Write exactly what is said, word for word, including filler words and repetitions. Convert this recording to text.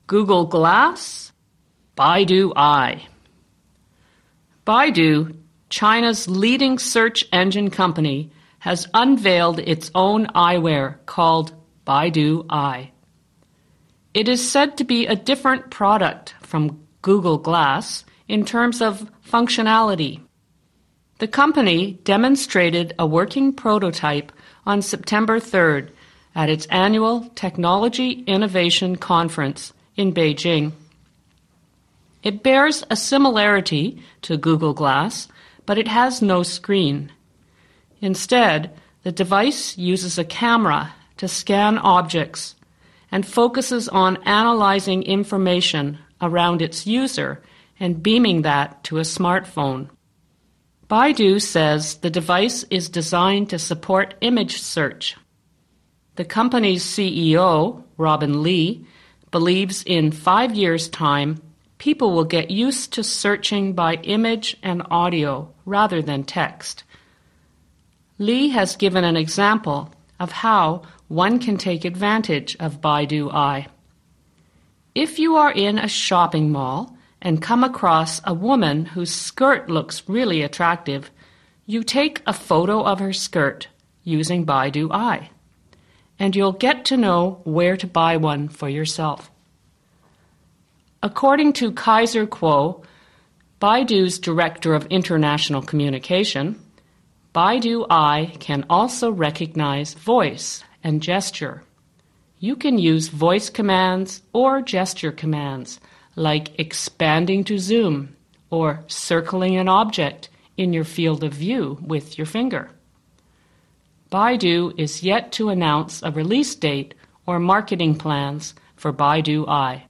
Google Glass, Baidu Eye. Baidu, China's leading search engine company, has unveiled its own eyewear called Baidu Eye. It is said to be a different product from Google Glass in terms of functionality. The company demonstrated a working prototype on September third at its annual Technology Innovation Conference in Beijing. It bears a similarity to Google Glass, but it has no screen. Instead, the device uses a camera to scan objects and focuses on analyzing information around its user and beaming that to a smartphone. Baidu says the device is designed to support image search. The company's C E O, Robin Li, believes in five years' time, people will get used to searching by image and audio rather than text. Li has given an example of how one can take advantage of Baidu Eye. If you are in a shopping mall and come across a woman whose skirt looks really attractive, you take a photo of her skirt using Baidu Eye, and you'll get to know where to buy one for yourself. According to Kaiser Kuo, Baidu's Director of International Communication, Baidu Eye can also recognize voice and gesture. You can use voice commands or gesture commands, like expanding to zoom or circling an object in your field of view with your finger. Baidu is yet to announce a release date or marketing plans for Baidu Eye.